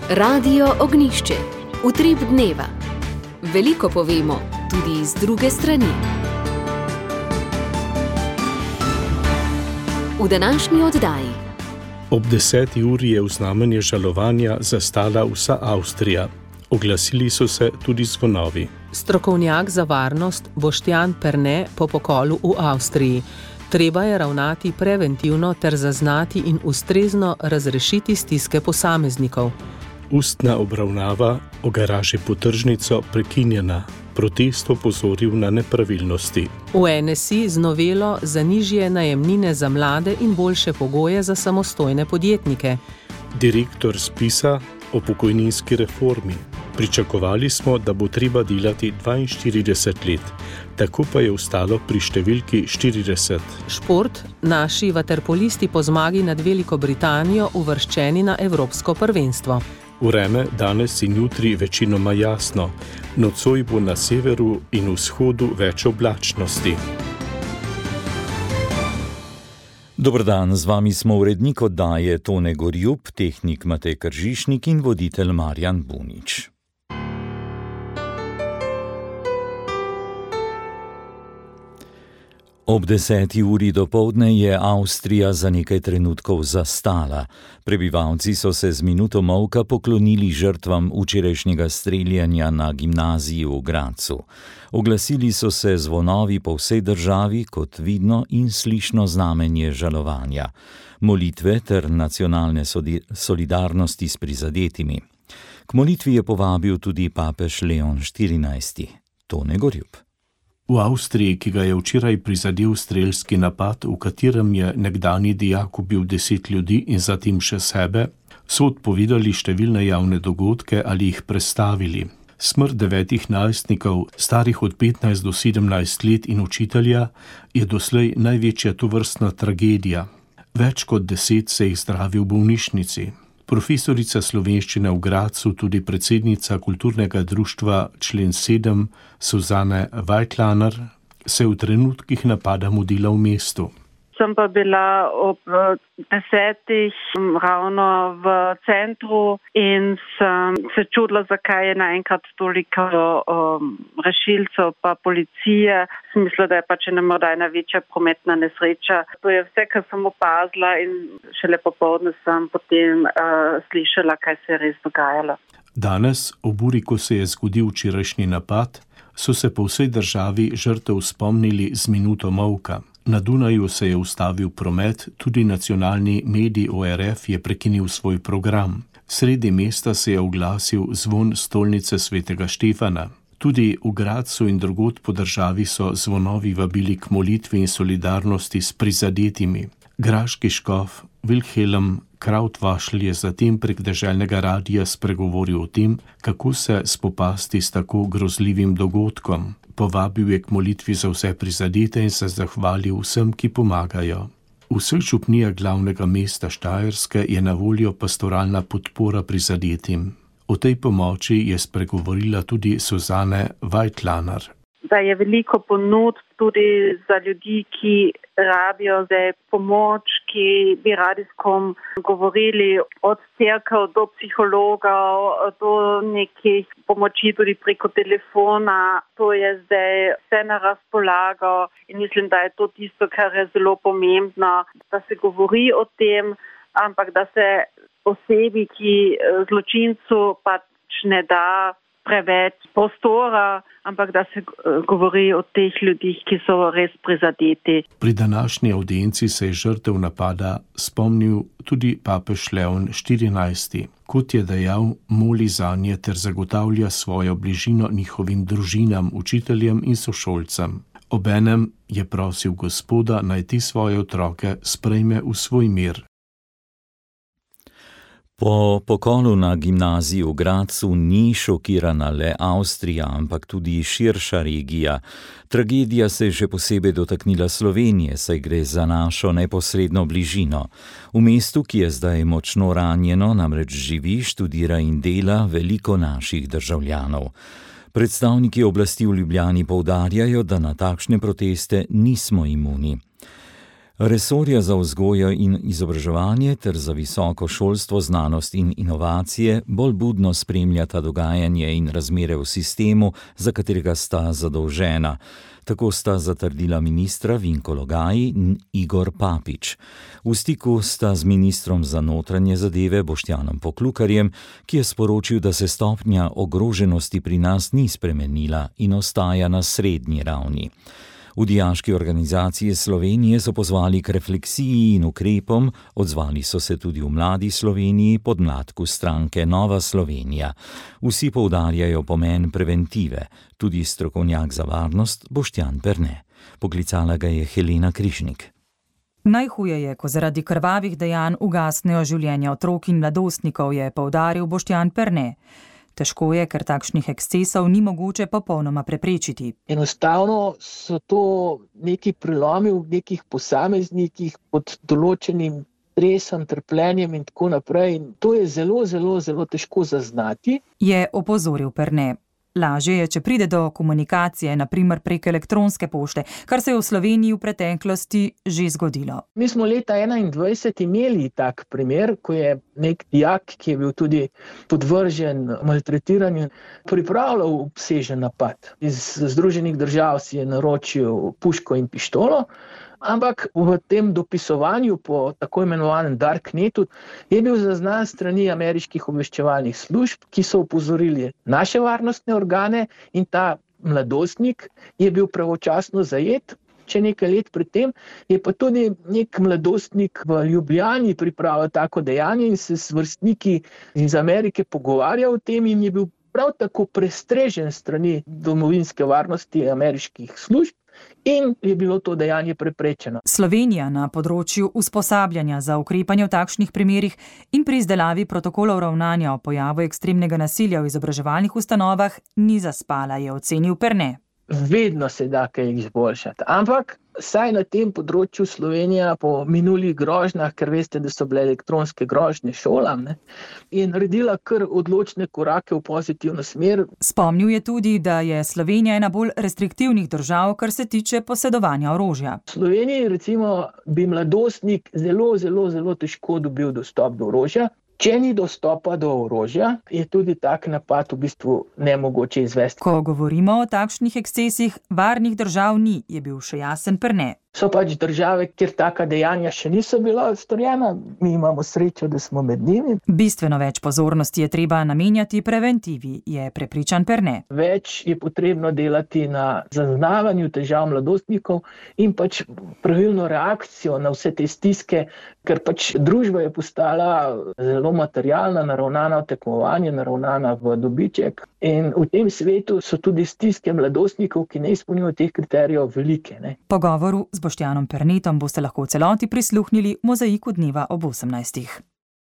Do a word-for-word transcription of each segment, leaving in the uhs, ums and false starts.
Radio Ognišče, utrip dneva. Veliko povemo, tudi z druge strani. V današnji oddaji. Ob deseti uri je v znamenje žalovanja zastala vsa Avstrija. Oglasili so se tudi zvonovi. Strokovnjak za varnost Boštjan Perne po pokolu v Avstriji. Treba je ravnati preventivno ter zaznati in ustrezno razrešiti stiske posameznikov. Ustna obravnava o garaži pod tržnico prekinjena. Protest opozoril na nepravilnosti. V N S I z novelo za nižje najemnine za mlade in boljše pogoje za samostojne podjetnike. Direktor spisa o pokojninski reformi. Pričakovali smo, da bo treba delati dvainštirideset let, tako pa je ostalo pri številki štirideset. Šport, naši vaterpolisti po zmagi nad Veliko Britanijo uvrščeni na Evropsko prvenstvo. Vreme danes in jutri večinoma jasno, nocoj bo na severu in vzhodu več oblačnosti. Dober dan, z vami smo urednik oddaje Tone Gorjup, tehnik Matej Kržišnik in voditelj Marjan Bunič. Ob deseti uri dopoldne je Avstrija za nekaj trenutkov zastala. Prebivalci so se z minuto molka poklonili žrtvam včerajšnjega streljanja na gimnaziji v Gradcu. Oglasili so se zvonovi po vsej državi kot vidno in slišno znamenje žalovanja, molitve ter nacionalne solidarnosti s prizadetimi. K molitvi je povabil tudi papež Leon štirinajsti. Tone Gorjup. V Avstriji, ki ga je včeraj prizadel strelski napad, v katerem je nekdanji dijak ubil deset ljudi in zatem še sebe, so odpovedali številne javne dogodke ali jih prestavili. Smrt devetih najstnikov, starih od petnajst do sedemnajst let in učitelja, je doslej največja tovrstna tragedija. Več kot deset se jih zdravi v bolnišnici. Profesorica slovenščine v Gradcu, tudi predsednica kulturnega društva Člen sedem, Suzane Weitlaner, se v trenutkih napada mudila v mestu. Sem pa bila ob desetih ravno v centru in sem se čudila, zakaj je naenkrat toliko um, rešilcev pa policije. Sem mislila, da je pač ena morda ena večja prometna nesreča. To je vse, kar sem opazila in šele popoldne sem potem uh, slišala, kaj se je res dogajalo. Danes, ob uri, ko se je zgodil včerajšnji napad, so se po vsej državi žrtev spomnili z minuto molka. Na Dunaju se je ustavil promet, tudi nacionalni medij O R F je prekinil svoj program. Sredi mesta se je oglasil zvon stolnice svetega Štefana. Tudi v Gradcu in drugod po državi so zvonovi vabili k molitvi in solidarnosti s prizadetimi. Graški škof Wilhelm Krautwaschl je zatem prek deželnega radija spregovoril o tem, kako se spopasti s tako grozljivim dogodkom. Povabil je k molitvi za vse prizadete in se zahvalil vsem, ki pomagajo. V vseh župnijah glavnega mesta Štajerske je na voljo pastoralna podpora prizadetim. O tej pomoči je spregovorila tudi Suzane Weitlaner. Da je veliko ponudb tudi za ljudi, ki rabijo zdaj pomoč, ki bi radi s kom govorili, od cerkev do psihologov, do nekih pomoči tudi preko telefona. To je zdaj vse na razpolago in mislim, da je to tisto, kar je zelo pomembno, da se govori o tem, ampak da se osebi, ki zločincu pač ne da preveč prostora, ampak da se govori o teh ljudih, ki so res prizadeti. Pri današnji avdienci se je žrtev napada spomnil tudi papež Leon štirinajsti. Kot je dejal, moli zanje ter zagotavlja svojo bližino njihovim družinam, učiteljem in sošolcem. Obenem je prosil Gospoda, naj te svoje otroke sprejme v svoj mir. Po pokolu na gimnaziji v Gradcu ni šokirana le Avstrija, ampak tudi širša regija. Tragedija se je še posebej dotaknila Slovenije, saj gre za našo neposredno bližino. V mestu, ki je zdaj močno ranjeno, namreč živi, študira in dela veliko naših državljanov. Predstavniki oblasti v Ljubljani poudarjajo, da na takšne proteste nismo imuni. Resorja za vzgojo in izobraževanje ter za visoko šolstvo, znanost in inovacije bolj budno spremljata dogajanje in razmere v sistemu, za katerega sta zadolžena. Tako sta zatrdila ministra Vinko Logaj in Igor Papič. V stiku sta z ministrom za notranje zadeve Boštjanom Poklukarjem, ki je sporočil, da se stopnja ogroženosti pri nas ni spremenila in ostaja na srednji ravni. V Dijaški organizaciji Slovenije so pozvali k refleksiji in ukrepom, odzvali so se tudi v Mladi Sloveniji pod mladku stranke Nova Slovenija. Vsi poudarjajo pomen preventive, tudi strokovnjak za varnost Boštjan Perne. Poklicala ga je Helena Križnik. Najhuje je, ko zaradi krvavih dejanj ugasnejo življenja otrok in mladostnikov, je poudaril Boštjan Perne. Težko je, ker takšnih ekscesov ni mogoče popolnoma preprečiti. Enostavno so to neki prelomi v nekih posameznikih pod določenim stresom, trpljenjem in tako naprej. In to je zelo, zelo, zelo težko zaznati. Je opozoril Perne. Lažje je, če pride do komunikacije, na primer prek elektronske pošte, kar se je v Sloveniji v preteklosti že zgodilo. Mi smo leta enaindvajset imeli tak primer, ko je nek dijak, ki je bil tudi podvržen maltretiranju, pripravljal obsežen napad. Iz Združenih držav si je naročil puško in pištolo, ampak v tem dopisovanju po tako imenovanem darknetu je bil zaznan strani ameriških obveščevalnih služb, ki so opozorili naše varnostne organe, in ta mladostnik je bil pravočasno zajet. Če nekaj let pred tem je pa tudi nek mladostnik v Ljubljani pripravil tako dejanje in se s vrstniki iz Amerike pogovarjal o tem in je bil prav tako prestrežen strani domovinske varnosti ameriških služb. In je bilo to dejanje preprečeno. Slovenija na področju usposabljanja za ukrepanje v takšnih primerih in pri izdelavi protokolov ravnanja o pojavu ekstremnega nasilja v izobraževalnih ustanovah ni zaspala, je ocenil Perne. Vedno se da kaj izboljšati, ampak saj na tem področju Slovenija po minulih grožnjah, ker veste, da so bile elektronske grožnje šolam, ne, je naredila kar odločne korake v pozitivno smer. Spomnil je tudi, da je Slovenija ena bolj restriktivnih držav, kar se tiče posedovanja orožja. V Sloveniji recimo bi mladostnik zelo, zelo, zelo težko dobil dostop do orožja. Če ni dostopa do orožja, je tudi tak napad v bistvu nemogoče izvesti. Ko govorimo o takšnih ekscesih, varnih držav ni, je bil še jasen Perne. So pač države, kjer taka dejanja še niso bila storjena, mi imamo srečo, da smo med njimi. Bistveno več pozornosti je treba namenjati preventivi, je prepričan Perne. Več je potrebno delati na zaznavanju težav mladostnikov in pač pravilno reakcijo na vse te stiske, ker pač družba je postala zelo materialna, naravnana v tekmovanje, naravnana v dobiček. In v tem svetu so tudi stiske mladostnikov, ki ne izpolnjujejo teh kriterijev, velike. Ne? Pogovoru z Boštjanom Pernetom boste lahko v celoti prisluhnili v Mozaiku dneva ob osemnajstih.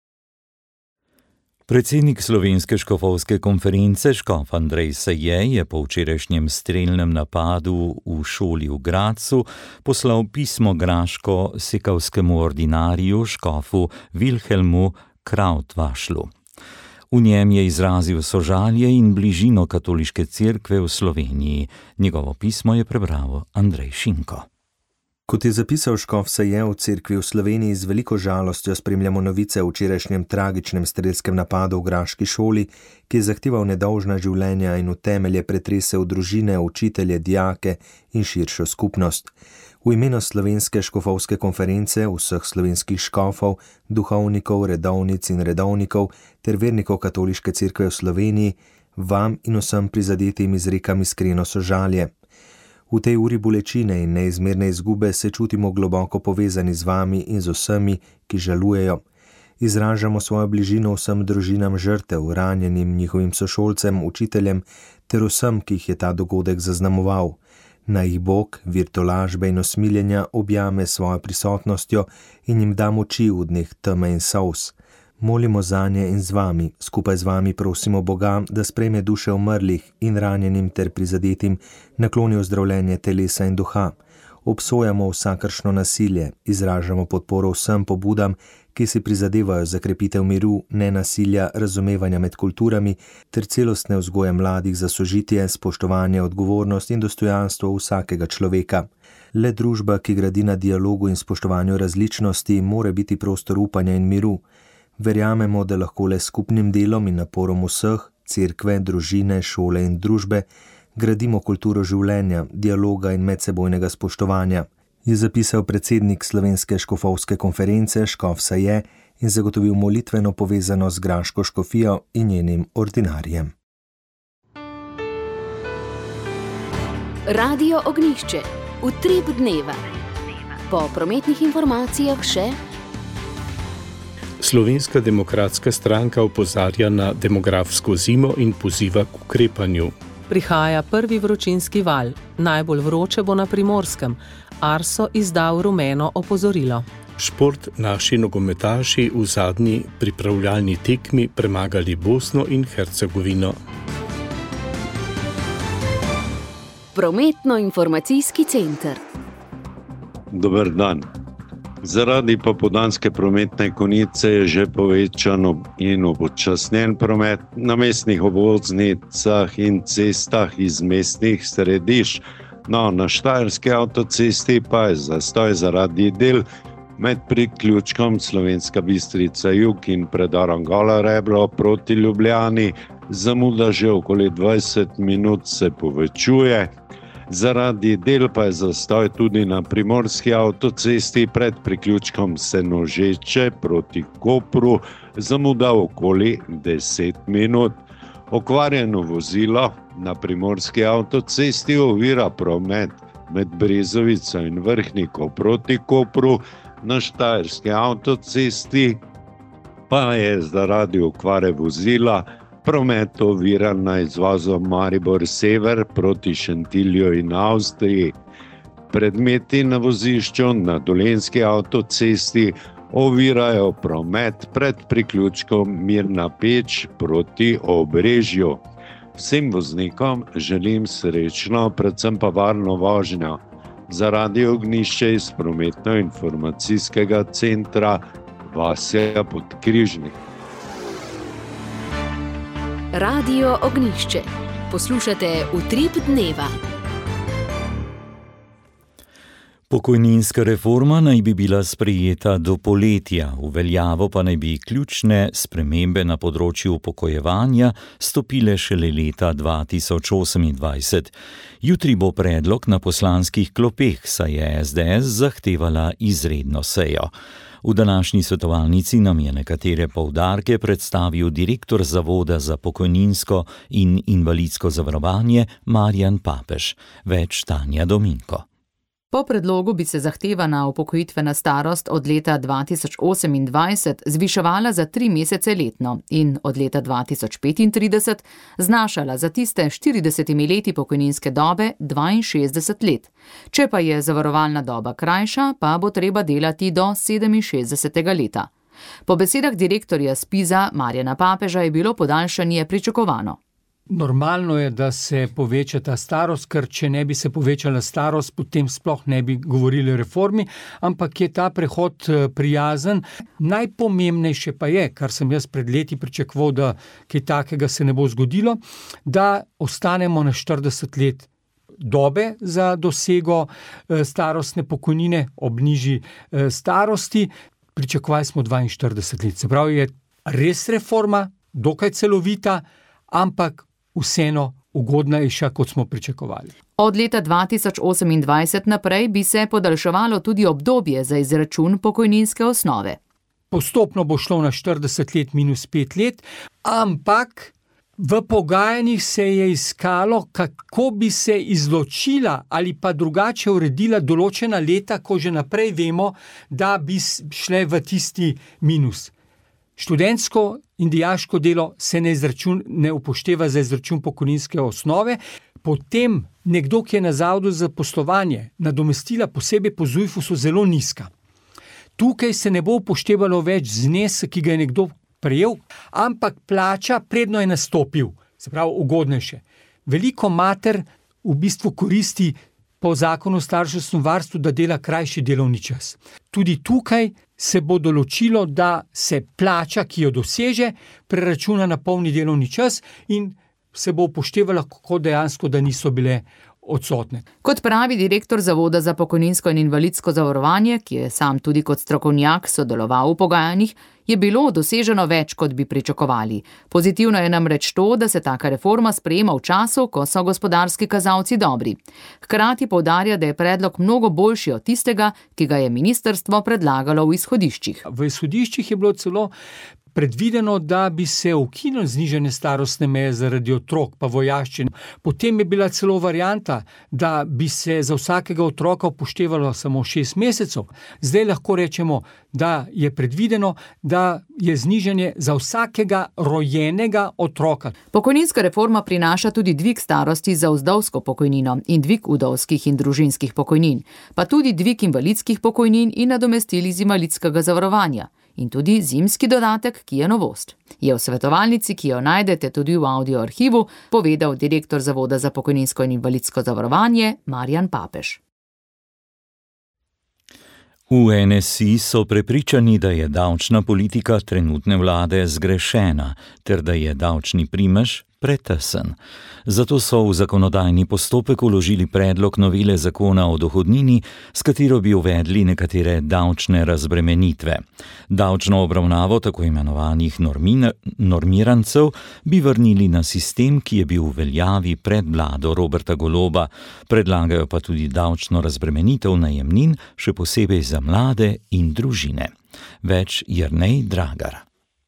Predsednik Slovenske škofovske konference škof Andrej Seje je po včerajšnjem strelnem napadu v šoli v Gradcu poslal pismo graško-sekavskemu ordinariju škofu Wilhelmu Krautvašlu. V njem je izrazil sožalje in bližino katoliške cerkve v Sloveniji. Njegovo pismo je prebral Andrej Šinko. Kot je zapisal škof Seje, v cerkvi v Sloveniji z veliko žalostjo spremljamo novice o včerajšnjem tragičnem strelskem napadu v graški šoli, ki je zahteval nedolžna življenja in v temelje pretresel družine, učitelje, dijake in širšo skupnost. V imenu Slovenske škofovske konference, vseh slovenskih škofov, duhovnikov, redovnic in redovnikov ter vernikov katoliške cerkve v Sloveniji, vam in vsem prizadetim izrekam iskreno sožalje. V tej uri bolečine in neizmerne izgube se čutimo globoko povezani z vami in z vsemi, ki žalujejo. Izražamo svojo bližino vsem družinam žrtev, ranjenim, njihovim sošolcem, učiteljem ter vsem, ki jih je ta dogodek zaznamoval. Naj jih Bog, vir tolažbe in osmiljenja objame svojo prisotnostjo in jim da moči v dneh teme in solz. Molimo zanje in z vami, skupaj z vami prosimo Boga, da sprejme duše umrlih in ranjenim ter prizadetim, nakloni ozdravljenje telesa in duha. Obsojamo vsakršno nasilje, izražamo podporo vsem pobudam, ki si prizadevajo za krepitev miru, nenasilja, razumevanja med kulturami ter celostne vzgoje mladih za sožitje, spoštovanje, odgovornost in dostojanstvo vsakega človeka. Le družba, ki gradi na dialogu in spoštovanju različnosti, more biti prostor upanja in miru. Verjamemo, da lahko le skupnim delom in naporom vseh, cerkve, družine, šole in družbe, gradimo kulturo življenja, dialoga in medsebojnega spoštovanja, je zapisal predsednik Slovenske škofovske konference Škof Saje in zagotovil molitveno povezano z graško škofijo in njenim ordinarjem. Radio Ognjišče. Utrip dneva. Po prometnih informacijah še. Slovenska demokratska stranka opozarja na demografsko zimo in poziva k ukrepanju. Prihaja prvi vročinski val. Najbolj vroče bo na Primorskem. Arso izdal rumeno opozorilo. Šport, naši nogometaši v zadnji pripravljalni tekmi premagali Bosno in Hercegovino. Prometno-informacijski center. Dober dan. Zaradi popoldanske prometne konice je že povečano in upočasnjen promet na mestnih obvoznicah in cestah iz mestnih središč. No, na Štajerski avtocesti pa je zastoj zaradi del med priključkom Slovenska Bistrica jug in predorom Gola Rebro proti Ljubljani. Zamuda že okoli dvajset minut se povečuje. Zaradi del pa je zastoj tudi na Primorski avtocesti pred priključkom Senožeče proti Kopru, zamuda okoli deset minut. Okvarjeno vozilo na Primorski avtocesti ovira promet med Brezovico in Vrhniko proti Kopru, na Štajerski avtocesti pa je zaradi okvare vozila promet oviran na izvozu Maribor Sever proti Šentilju in Avstriji. Predmeti na vozišču na Dolenjski avtocesti ovirajo promet pred priključkom Mirna Peč proti Obrežju. Vsem voznikom želim srečno, predvsem pa varno vožnjo. Za Radio Ognjišče iz prometno-informacijskega centra Vasja Podkrižnik. Radio Ognjišče. Poslušate Utrip dneva. Pokojninska reforma naj bi bila sprejeta do poletja, v veljavo pa naj bi ključne spremembe na področju upokojevanja stopile šele leta dva tisoč osemindvajset. Jutri bo predlog na poslanskih klopeh, saj je es de es zahtevala izredno sejo. V današnji svetovalnici nam je nekatere poudarke predstavil direktor Zavoda za pokojninsko in invalidsko zavarovanje Marjan Papež. Več Tanja Dominko. Po predlogu bi se zahtevana upokojitvena starost od leta dva tisoč osemindvajset zviševala za tri mesece letno in od leta dva tisoč petintrideset znašala za tiste štiridesetimi leti pokojninske dobe dvainšestdeset let. Če pa je zavarovalna doba krajša, pa bo treba delati do sedeminšestdesetega leta. Po besedah direktorja Spiza Marjana Papeža je bilo podaljšanje pričakovano. Normalno je, da se poveča ta starost, ker če ne bi se povečala starost, potem sploh ne bi govorili o reformi, ampak je ta prehod prijazen. Najpomembnejše pa je, kar sem jaz pred leti pričakoval, da kaj takega se ne bo zgodilo, da ostanemo na štirideset let dobe za dosego starostne pokojnine ob nižji starosti. Pričakovali smo dvainštirideset let. Se pravi, je res reforma, dokaj celovita, ampak vseeno ugodnejša, kot smo pričakovali. Od leta dva tisoč osemindvajset naprej bi se podaljševalo tudi obdobje za izračun pokojninske osnove. Postopno bo šlo na štirideset let minus pet let, ampak v pogajanjih se je iskalo, kako bi se izločila ali pa drugače uredila določena leta, ko že naprej vemo, da bi šle v tisti minus. Študentsko in dijaško delo se ne, izračun, ne upošteva za izračun pokojninske osnove, potem nekdo, ki je na zavodu za zaposlovanje, nadomestila posebej po ZUJF-u so zelo nizka. Tukaj se ne bo upoštevalo več znesek, ki ga je nekdo prejel, ampak plača predno je nastopil, se pravi ugodnejše. Veliko mater v bistvu koristi po zakonu o starševskem varstvu, da dela krajši delovni čas. Tudi tukaj se bo določilo, da se plača, ki jo doseže, preračuna na polni delovni čas in se bo upoštevalo, kako dejansko, da niso bile odsotne. Kot pravi direktor Zavoda za pokojninsko in invalidsko zavarovanje, ki je sam tudi kot strokovnjak sodeloval v pogajanjih, je bilo doseženo več, kot bi pričakovali. Pozitivno je namreč to, da se taka reforma sprejema v času, ko so gospodarski kazalci dobri. Hkrati poudarja, da je predlog mnogo boljši od tistega, ki ga je ministrstvo predlagalo v izhodiščih. V izhodiščih je bilo celo predvideno, da bi se ukinilo znižanje starostne meje zaradi otrok pa vojaščin. Potem je bila celo varianta, da bi se za vsakega otroka upoštevalo samo šest mesecev. Zdaj lahko rečemo, da je predvideno, da je znižanje za vsakega rojenega otroka. Pokojninska reforma prinaša tudi dvig starosti za vdovsko pokojnino in dvig vdovskih in družinskih pokojnin, pa tudi dvig invalidskih pokojnin in nadomestil iz invalidskega zavarovanja. In tudi zimski dodatek, ki je novost. Je v svetovalnici, ki jo najdete tudi v audio arhivu, povedal direktor Zavoda za pokojninsko in invalidsko zavarovanje Marjan Papež. V N S I so prepričani, da je davčna politika trenutne vlade zgrešena, ter da je davčni primež pretesen. Zato so v zakonodajni postopek vložili predlog novele zakona o dohodnini, s katero bi uvedli nekatere davčne razbremenitve. Davčno obravnavo tako imenovanih normin, normirancev bi vrnili na sistem, ki je bil v veljavi pred vlado Roberta Goloba. Predlagajo pa tudi davčno razbremenitev najemnin, še posebej za mlade in družine. Več Jernej Dragar.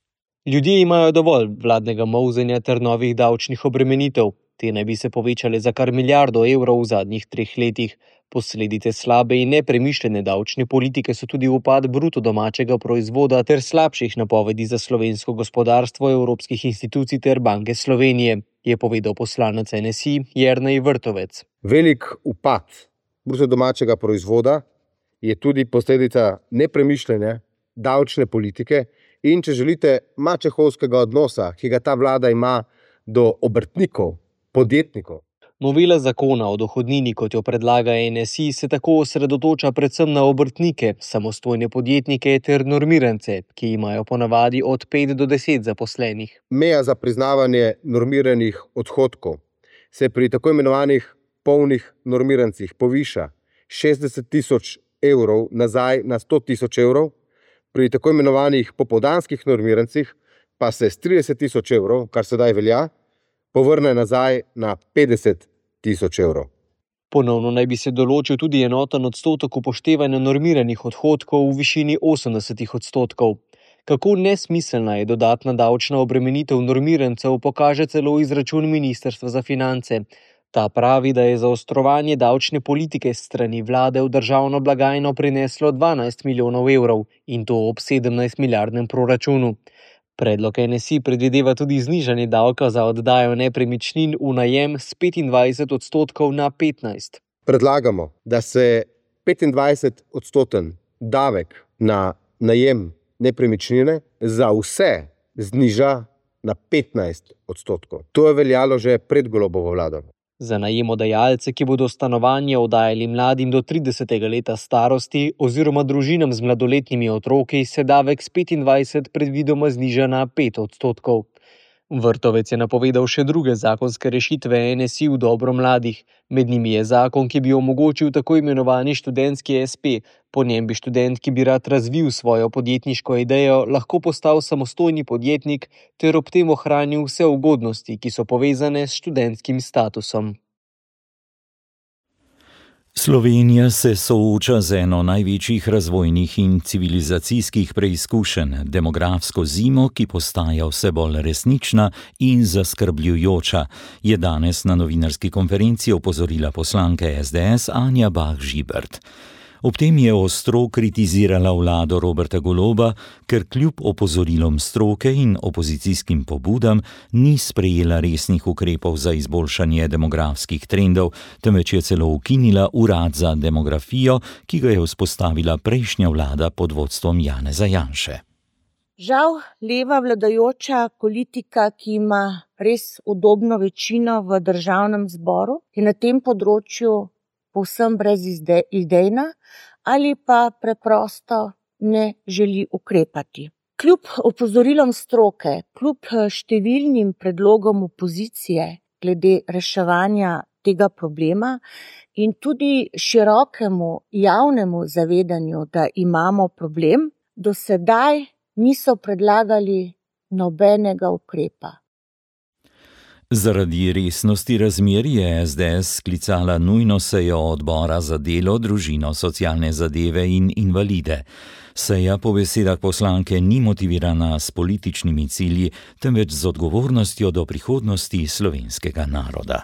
Ljudje imajo dovolj vladnega molzenja ter novih davčnih obremenitev. Te naj bi se povečale za kar milijardo evrov v zadnjih treh letih. Posledice slabe in nepremišljene davčne politike so tudi upad bruto domačega proizvoda ter slabših napovedi za slovensko gospodarstvo evropskih institucij ter Banke Slovenije, je povedal poslanec N S I Jernej Vrtovec. Velik upad bruto domačega proizvoda je tudi posledica nepremišljene davčne politike in, če želite, mačehovskega odnosa, ki ga ta vlada ima do obrtnikov, podjetnikov. Novela zakona o dohodnini, kot jo predlaga N S I, se tako osredotoča predvsem na obrtnike, samostojne podjetnike ter normirance, ki imajo ponavadi od pet do deset zaposlenih. Meja za priznavanje normiranih odhodkov se pri tako imenovanih polnih normirancih poviša šestdeset tisoč evrov nazaj na sto tisoč evrov, pri tako imenovanih popoldanskih normirancih pa se s trideset tisoč evrov, kar sedaj velja, povrne nazaj na petdeset tisoč evrov. Ponovno naj bi se določil tudi enoten odstotek upoštevanja normiranih odhodkov v višini osemdeset odstotkov. Kako nesmiselna je dodatna davčna obremenitev normirancev, pokaže celo izračun Ministrstva za finance. Ta pravi, da je zaostrovanje davčne politike s strani vlade v državno blagajno prineslo dvanajst milijonov evrov in to ob sedemnajst milijardnem proračunu. Predlog N S I predvideva tudi znižanje davka za oddajo nepremičnin v najem s petindvajset odstotkov na petnajst. Predlagamo, da se petindvajset odstoten davek na najem nepremičnine za vse zniža na petnajst odstotkov. To je veljalo že pred Golobovo vlado. Za najemodajalce, ki bodo stanovanje oddajali mladim do tridesetega leta starosti oziroma družinam z mladoletnimi otroki, se davek s petindvajset predvidoma zniža na pet odstotkov. Vrtovec je napovedal še druge zakonske rešitve N S I v dobro mladih. Med njimi je zakon, ki bi omogočil tako imenovani študentski S P. Po njem bi študent, ki bi rad razvil svojo podjetniško idejo, lahko postal samostojni podjetnik ter ob tem ohranil vse ugodnosti, ki so povezane s študentskim statusom. Slovenija se sooča z eno največjih razvojnih in civilizacijskih preizkušenj, demografsko zimo, ki postaja vse bolj resnična in zaskrbljujoča, je danes na novinarski konferenci opozorila poslanka S D S Anja Bah Žibert. Ob tem je ostro kritizirala vlado Roberta Goloba, ker kljub opozorilom stroke in opozicijskim pobudam ni sprejela resnih ukrepov za izboljšanje demografskih trendov, temveč je celo ukinila urad za demografijo, ki ga je vzpostavila prejšnja vlada pod vodstvom Janeza Janše. Žal, leva vladajoča politika, ki ima res udobno večino v državnem zboru, je na tem področju povsem brezidejna ali pa preprosto ne želi ukrepati. Kljub opozorilom stroke, kljub številnim predlogom opozicije glede reševanja tega problema in tudi širokemu javnemu zavedanju, da imamo problem, do sedaj niso predlagali nobenega ukrepa. Zaradi resnosti razmer je es de es sklicala nujno sejo odbora za delo, družino, socialne zadeve in invalide. Seja po besedah poslanke ni motivirana s političnimi cilji, temveč z odgovornostjo do prihodnosti slovenskega naroda.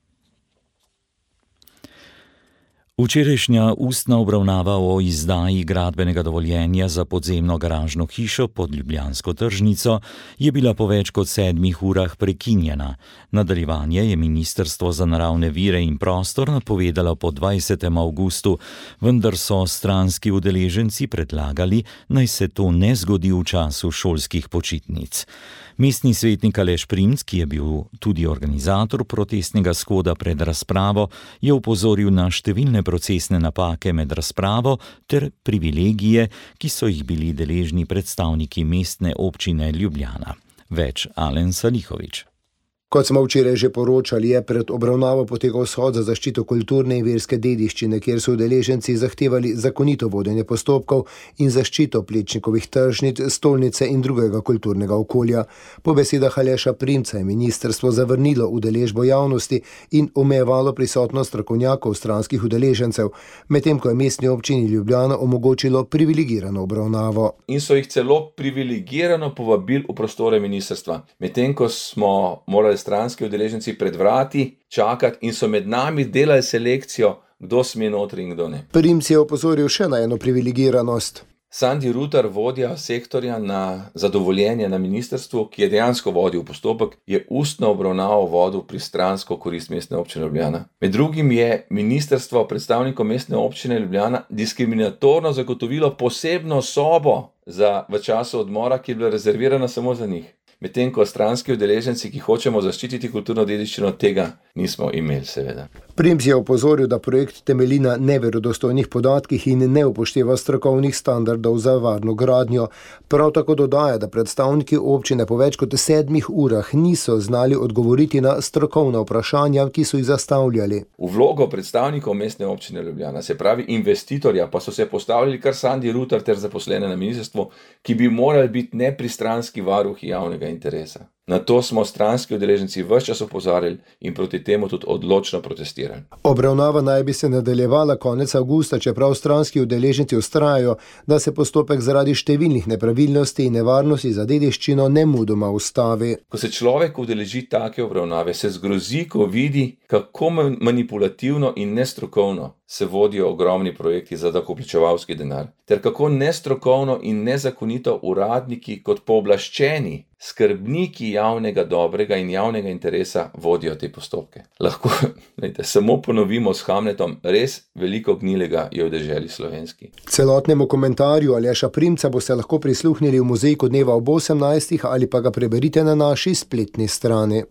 Včerajšnja ustna obravnava o izdaji gradbenega dovoljenja za podzemno garažno hišo pod ljubljansko tržnico je bila po več kot sedmih urah prekinjena. Nadaljevanje je Ministrstvo za naravne vire in prostor napovedalo po dvajsetega avgusta, vendar so stranski udeleženci predlagali, naj se to ne zgodi v času šolskih počitnic. Mestni svetnik Aleš Primc, ki je bil tudi organizator protestnega shoda pred razpravo, je opozoril na številne procesne napake med razpravo ter privilegije, ki so jih bili deležni predstavniki mestne občine Ljubljana. Več Alen Salihovič. Kot smo včeraj že poročali, je pred obravnavo potekal shod za zaščito kulturne in verske dediščine, kjer so udeleženci zahtevali zakonito vodenje postopkov in zaščito Plečnikovih tržnic, stolnice in drugega kulturnega okolja. Po besedah Aleša Primca je ministrstvo zavrnilo udeležbo javnosti in omejevalo prisotnost strokovnjakov stranskih udeležencev, medtem ko je mestni občini Ljubljana omogočilo privilegirano obravnavo. In so jih celo privilegirano povabili v prostore ministrstva, medtem ko smo morali stranski udeleženci pred vrati čakati in so med nami delali selekcijo, kdo sme notri in kdo ne. Primc je opozoril še na eno privilegiranost. Sandi Rutar, vodja sektorja na zadovoljenje na ministrstvu, ki je dejansko vodil postopek, je ustno obravnavo vodil pri stransko korist mestne občine Ljubljana. Med drugim je ministrstvo predstavnikom mestne občine Ljubljana diskriminatorno zagotovilo posebno sobo za v času odmora, ki je bila rezervirana samo za njih. Medtem ko stranski udeleženci, ki hočemo zaščititi kulturno dediščino, tega nismo imeli, seveda. Primc je opozoril, da projekt temelji na neverodostojnih podatkih in ne upošteva strokovnih standardov za varno gradnjo. Prav tako dodaja, da predstavniki občine po več kot sedmih urah niso znali odgovoriti na strokovna vprašanja, ki so jih zastavljali. V vlogo predstavnikov mestne občine Ljubljana, se pravi investitorja, pa so se postavili kar Sandi Rutar ter zaposlene na ministrstvu, ki bi morali biti nepristranski varuhi javnega interesa. Na to smo stranski udeleženci ves čas opozarjali in proti temu tudi odločno protestirali. Obravnava naj bi se nadaljevala konec avgusta, čeprav stranski udeleženci vztrajajo, da se postopek zaradi številnih nepravilnosti in nevarnosti za dediščino nemudoma ustavi. Ko se človek udeleži take obravnave, se zgrozi, ko vidi, kako manipulativno in nestrokovno se vodijo ogromni projekti za davkoplačevalski denar, ter kako nestrokovno in nezakonito uradniki kot pooblaščeni skrbniki javnega dobrega in javnega interesa vodijo te postopke. Lahko, lejte, samo ponovimo s Hamletom, res veliko gnilega je v deželi slovenski. Celotnemu komentarju Aleša Primca boste lahko prisluhnili v Mozaiku dneva ob osemnajstih ali pa ga preberite na naši spletni strani.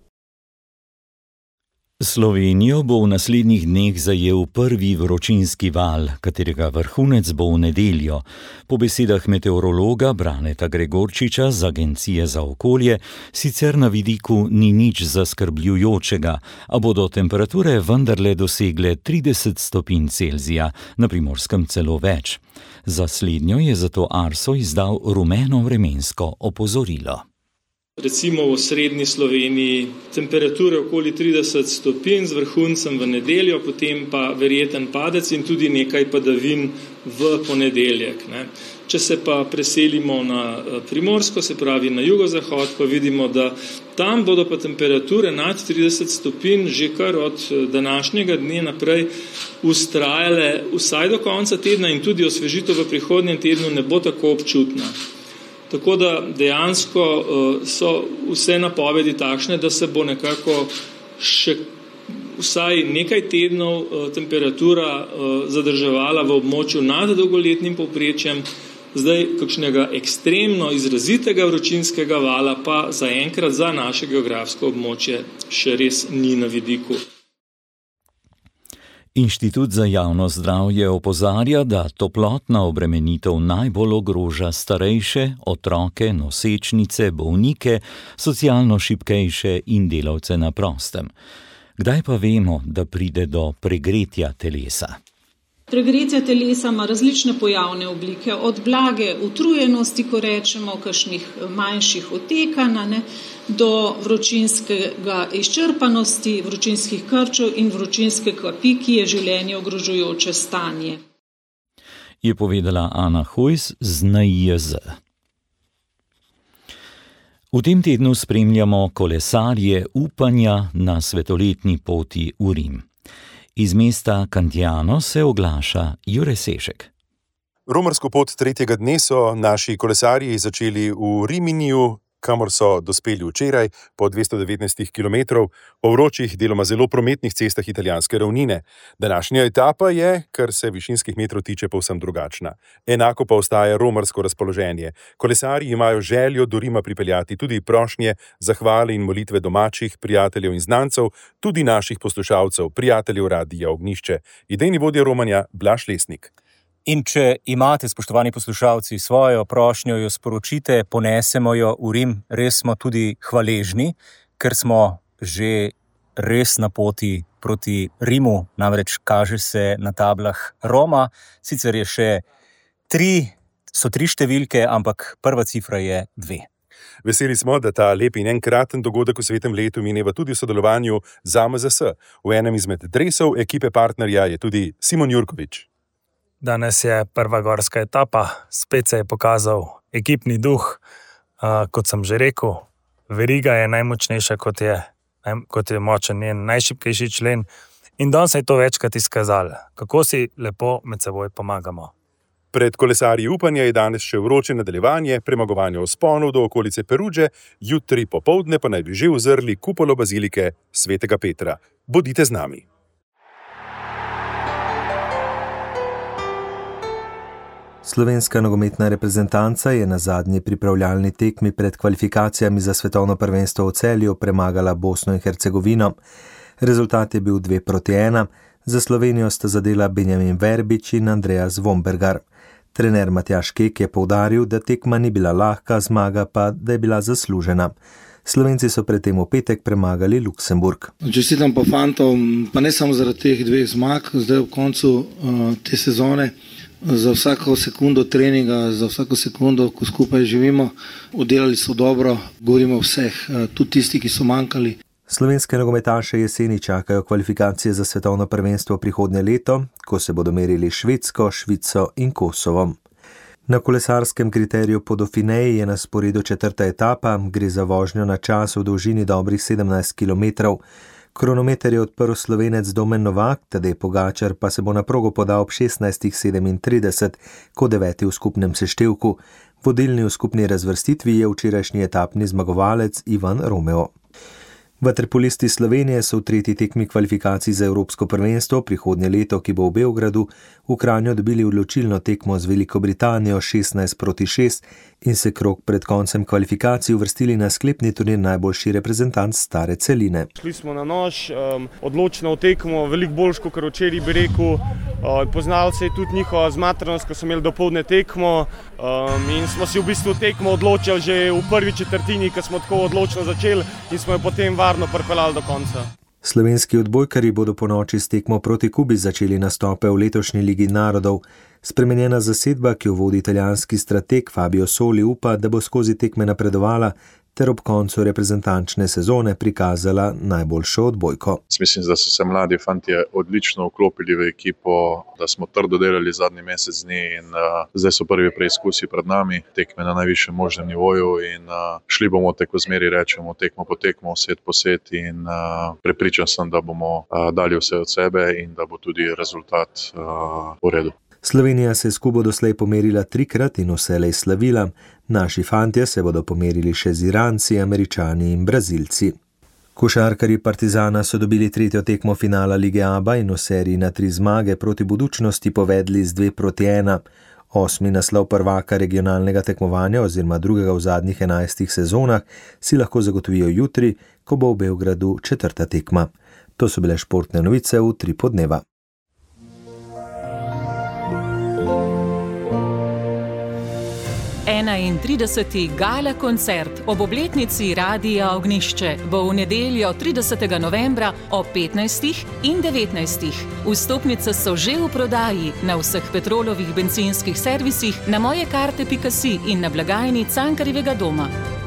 Slovenijo bo v naslednjih dneh zajel prvi vročinski val, katerega vrhunec bo v nedeljo. Po besedah meteorologa Braneta Gregorčiča z Agencije za okolje sicer na vidiku ni nič zaskrbljujočega, a bodo temperature vendarle dosegle trideset stopinj Celzija, na Primorskem celo več. Za slednjo je zato Arso izdal rumeno vremensko opozorilo. Recimo v srednji Sloveniji temperature okoli trideset stopinj z vrhuncem v nedeljo, potem pa verjeten padec in tudi nekaj padavin v ponedeljek. Ne. Če se pa preselimo na Primorsko, se pravi na jugozahod, pa vidimo, da tam bodo pa temperature nad trideset stopinj že kar od današnjega dne naprej vztrajale vsaj do konca tedna in tudi osvežitev v prihodnjem tednu ne bo tako občutna. Tako da dejansko so vse napovedi takšne, da se bo nekako še vsaj nekaj tednov temperatura zadrževala v območju nad dolgoletnim povprečjem. Zdaj, kakšnega ekstremno izrazitega vročinskega vala pa zaenkrat za naše geografsko območje še res ni na vidiku. Inštitut za javno zdravje opozarja, da toplotna obremenitev najbolj ogroža starejše, otroke, nosečnice, bolnike, socialno šibkejše in delavce na prostem. Kdaj pa vemo, da pride do pregretja telesa? Pregretje telesa ima različne pojavne oblike, od blage utrujenosti, ko rečemo, kakšnih manjših otekanj, ne, do vročinskega izčrpanosti, vročinskih krčev in vročinske kapi, ki je življenje ogrožujoče stanje. Je povedala Ana Hojs z N I J Z. V tem tednu spremljamo kolesarje upanja na svetoletni poti v Rim. Iz mesta Cantiano se oglaša Jure Sešek. Romarsko pot tretjega dne so naši kolesarji začeli v Riminiju, kamor so dospeli včeraj po dvesto devetnajst kilometrov po vročih, deloma zelo prometnih cestah italijanske ravnine. Današnja etapa je, kar se višinskih metrov tiče, povsem drugačna. Enako pa ostaja romarsko razpoloženje. Kolesarji imajo željo do Rima pripeljati tudi prošnje, zahvale in molitve domačih, prijateljev in znancev, tudi naših poslušalcev, prijateljev Radia Ognjišče. Idejni vodja romanja Blaž Lesnik. In če imate, spoštovani poslušalci, svojo prošnjo, jo sporočite, ponesemo jo v Rim. Res smo tudi hvaležni, ker smo že res na poti proti Rimu, namreč kaže se na tablah Roma. Sicer je še tri, so tri številke, ampak prva cifra je dve. Veseli smo, da ta lep in enkraten dogodek v svetem letu mineva tudi v sodelovanju z A M Z S. V enem izmed dresov ekipe partnerja je tudi Simon Jurkovič. Danes je prva gorska etapa, spet se je pokazal ekipni duh. Uh, kot sem že rekel, veriga je najmočnejša, kot je, naj, kot je močen njen najšibkejši člen. In danes se je to večkrat izkazalo, kako si lepo med seboj pomagamo. Pred kolesarji upanja je danes še vroče nadaljevanje, premagovanje vzponov do okolice Perudže, jutri popoldne pa naj bi že uzrli kupolo bazilike svetega Petra. Bodite z nami. Slovenska nogometna reprezentanca je na zadnji pripravljalni tekmi pred kvalifikacijami za svetovno prvenstvo v Celju premagala Bosno in Hercegovino. Rezultat je bil dve proti ena, za Slovenijo sta zadela Benjamin Verbič in Andreas Vombergar. Trener Matjaž Kek je poudaril, da tekma ni bila lahka, zmaga pa, da je bila zaslužena. Slovenci so predtem v petek premagali Luksemburg. Čestitam pa fantom, pa ne samo zaradi teh dveh zmag, zdaj v koncu uh, te sezone, za vsako sekundo treninga, za vsako sekundo, ko skupaj živimo, oddelali so dobro, govorimo vseh, tudi tisti, ki so manjkali. Slovenske nogometaše jeseni čakajo kvalifikacije za svetovno prvenstvo prihodnje leto, ko se bodo merili Švedsko, Švico in Kosovom. Na kolesarskem kriteriju po Dauphineji je na sporedu četrta etapa, gre za vožnjo na čas v dolžini dobrih sedemnajst kilometrov. Kronometer je odprl Slovenec Domen Novak, Tadej Pogačar pa se bo na progo podal ob šestnajst sedemintrideset, ko deveti v skupnem seštevku. Vodilni v skupni razvrstitvi je včerajšnji etapni zmagovalec Ivan Romeo. Vaterpolisti Slovenije so v tretji tekmi kvalifikacij za Evropsko prvenstvo prihodnje leto, ki bo v Beogradu, v Kranju dobili odločilno tekmo z Veliko Britanijo šestnajst proti šest in se krog pred koncem kvalifikacij uvrstili na sklepni turnir najboljši reprezentant stare celine. Šli smo na nož, um, odločno tekmo, veliko boljško, kot včeraj bi rekel. Uh, poznali se je tudi njihova zmatranost, ko so imeli dopoldne tekmo um, in smo si v bistvu tekmo odločili že v prvi četrtini, ko smo tako odločno začeli in smo jo potem varno pripeljali do konca. Slovenski odbojkarji bodo po noči s tekmo proti Kubi začeli nastope v letošnji Ligi narodov. Spremenjena zasedba, ki jo vodi italijanski strateg Fabio Soli, upa, da bo skozi tekme napredovala ter ob koncu reprezentančne sezone prikazala najboljšo odbojko. Mislim, da so se mladi fantje odlično vklopili v ekipo, da smo trdo delali zadnji mesec dni in uh, zdaj so prvi preizkusi pred nami, tekme na najvišjem možnem nivoju in uh, šli bomo tako zmeri, rečemo, tekmo po tekmo, set po set in uh, prepričan sem, da bomo uh, dali vse od sebe in da bo tudi rezultat uh, v redu. Slovenija se je s Kubo doslej pomerila trikrat in vselej slavila. Naši fantje se bodo pomerili še z Iranci, Američani in Brazilci. Košarkarji Partizana so dobili tretjo tekmo finala Lige Aba in v seriji na tri zmage proti Budućnosti povedli z dve proti ena. Osmi naslov prvaka regionalnega tekmovanja oziroma drugega v zadnjih enajstih sezonah si lahko zagotovijo jutri, ko bo v Beogradu četrta tekma. To so bile športne novice v tri podneva. enaintrideseti gala koncert ob obletnici Radia Ognjišče bo v nedeljo tridesetega novembra ob petnajstih in devetnajstih. Vstopnice so že v prodaji na vseh Petrolovih bencinskih servisih, na mojekarte pika si in na blagajni Cankarjevega doma.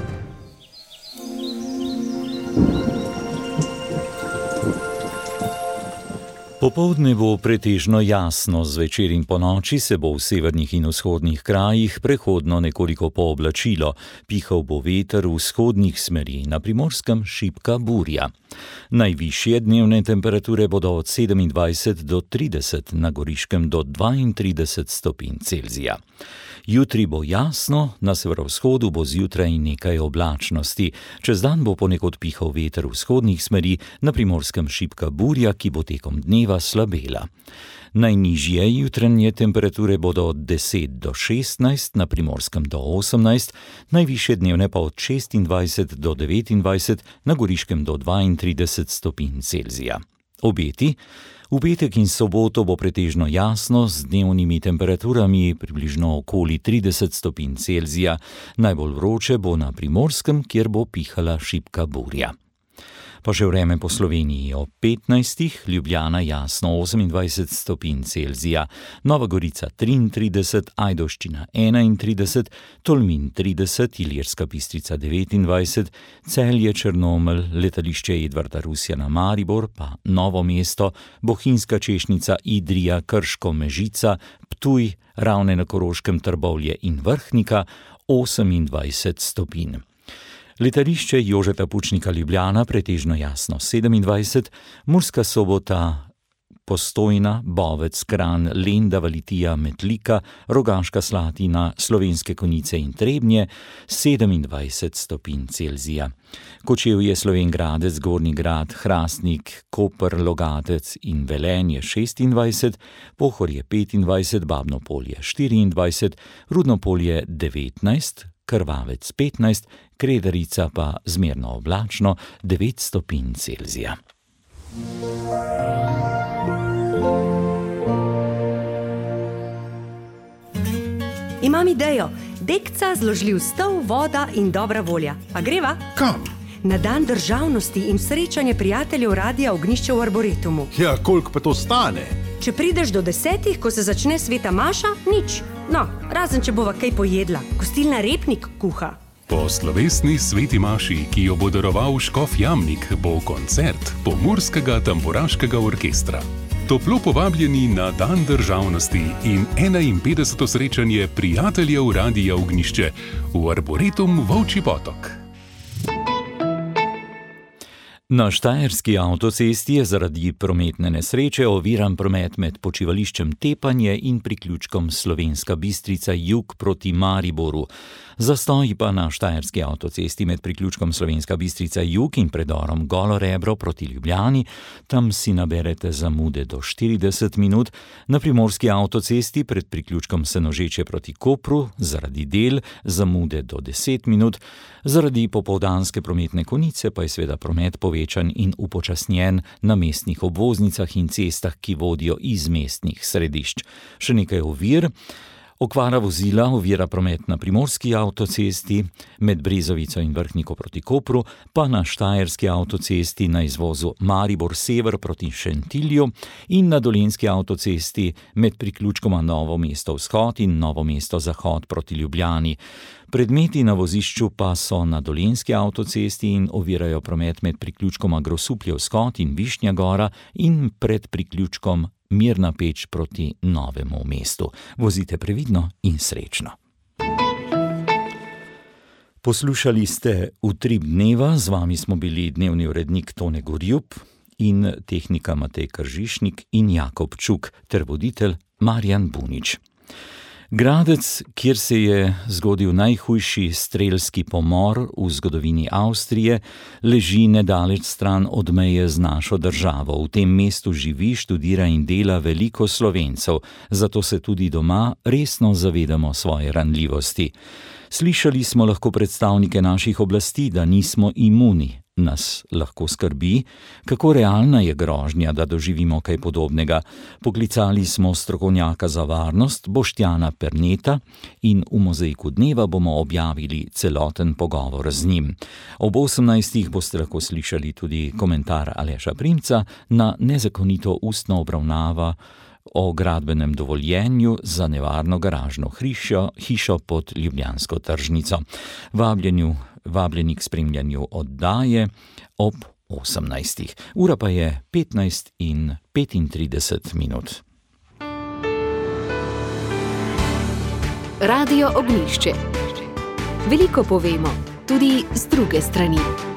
Popoldne bo pretežno jasno, zvečer in ponoči se bo v severnih in vzhodnih krajih prehodno nekoliko pooblačilo, pihal bo veter v vzhodnih smeri, na Primorskem šibka burja. Najvišje dnevne temperature bodo od sedemindvajset do trideset, na Goriškem do dvaintrideset stopinj Celzija. Jutri bo jasno, na severovzhodu bo zjutraj nekaj oblačnosti. Čez dan bo ponekod pihal veter vzhodnih smeri, na Primorskem šibka burja, ki bo tekom dneva slabela. Najnižje jutranje temperature bodo od deset do šestnajst, na Primorskem do osemnajst, najvišje dnevne pa od šestindvajset do devetindvajset, na Goriškem do dvaintrideset stopinj Celzija. Obeti: v petek in soboto bo pretežno jasno z dnevnimi temperaturami približno okoli trideset stopinj Celzija. Najbolj vroče bo na Primorskem, kjer bo pihala šibka burja. Pa še vreme po Sloveniji: ob petnajstih, Ljubljana jasno osemindvajset stopinj Celzija, Nova Gorica triintrideset, Ajdovščina enaintrideset, Tolmin trideset, Ilirska Bistrica devetindvajset, Celje, Črnomelj, letališče Edvarda Rusjana Maribor, pa Novo mesto, Bohinjska Češnica, Idrija, Krško, Mežica, Ptuj, Ravne na Koroškem, Trbovlje in Vrhnika osemindvajset stopinj. Letališče Jožeta Pučnika Ljubljana pretežno jasno sedemindvajset, Murska Sobota, Postojna, Bovec, Kranj, Lendava, Litija, Metlika, Rogaška Slatina, Slovenske Konjice in Trebnje sedemindvajset stopinj Celzija. Kočevje, Slovenj Gradec, Gornji Grad, Hrastnik, Koper, Logatec in Velenje šestindvajset, Pohorje petindvajset, Babno Polje štiriindvajset, Rudno Polje devetnajst, Krvavec petnajst, Kredarica pa zmerno oblačno devet stopinj Celzija. Imam idejo. Dekca, zložljiv stol, voda in dobra volja. A greva? Kam? Na dan državnosti in srečanje prijateljev Radia Ognjišče v Arboretumu. Ja, koliko pa to stane? Če prideš do desetih, ko se začne sveta maša, nič. No, razen če bova kaj pojedla. Gostilna Repnik kuha. Po slovesni sveti maši, ki jo bo daroval škof Jamnik, bo koncert Pomurskega tamburaškega orkestra. Toplo povabljeni na dan državnosti in enainpetdeseto srečanje prijateljev Radia Ognjišče v Arboretum Volčji Potok. Na štajerski avtocesti je zaradi prometne nesreče oviran promet med počivališčem Tepanje in priključkom Slovenska Bistrica jug proti Mariboru. Zastoj pa na štajerski avtocesti med priključkom Slovenska Bistrica jug in predorom Golo Rebro proti Ljubljani. Tam si naberete zamude do štirideset minut. Na primorski avtocesti pred priključkom Senožeče proti Kopru zaradi del zamude do deset minut. Zaradi popoldanske prometne konice pa je seveda promet povečan in upočasnjen na mestnih obvoznicah in cestah, ki vodijo iz mestnih središč. Še nekaj ovir. Okvara vozila ovira promet na primorski avtocesti med Brezovico in Vrhniko proti Kopru, pa na štajerski avtocesti na izvozu Maribor sever proti Šentilju in na dolenjski avtocesti med priključkoma Novo mesto vzhod in Novo mesto zahod proti Ljubljani. Predmeti na vozišču pa so na dolenjski avtocesti in ovirajo promet med priključkoma Grosuplje vzhod in Višnja Gora in pred priključkom Mirna Peč proti Novemu mestu. Vozite previdno in srečno. Poslušali ste Utrip dneva, z vami smo bili dnevni urednik Tone Gorjup in tehnika Matej Kržišnik in Jakob Čuk ter voditelj Marjan Bunič. Gradec, kjer se je zgodil najhujši strelski pomor v zgodovini Avstrije, leži nedaleč stran od meje z našo državo. V tem mestu živi, študira in dela veliko Slovencev, zato se tudi doma resno zavedamo svoje ranljivosti. Slišali smo lahko predstavnike naših oblasti, da nismo imuni. nas lahko skrbi, kako realna je grožnja, da doživimo kaj podobnega. Poklicali smo strokovnjaka za varnost Boštjana Perneta in v Mozaiku dneva bomo objavili celoten pogovor z njim. Ob osemnajstih boste lahko slišali tudi komentar Aleša Primca na nezakonito ustno obravnavo o gradbenem dovoljenju za nevarno garažno hišo, hišo pod ljubljansko tržnico. Vabljenju, vabljeni k spremljanju oddaje ob osemnajstih. Ura pa je petnajst in petintrideset minut. Radio Ognjišče. Veliko povemo, tudi z druge strani.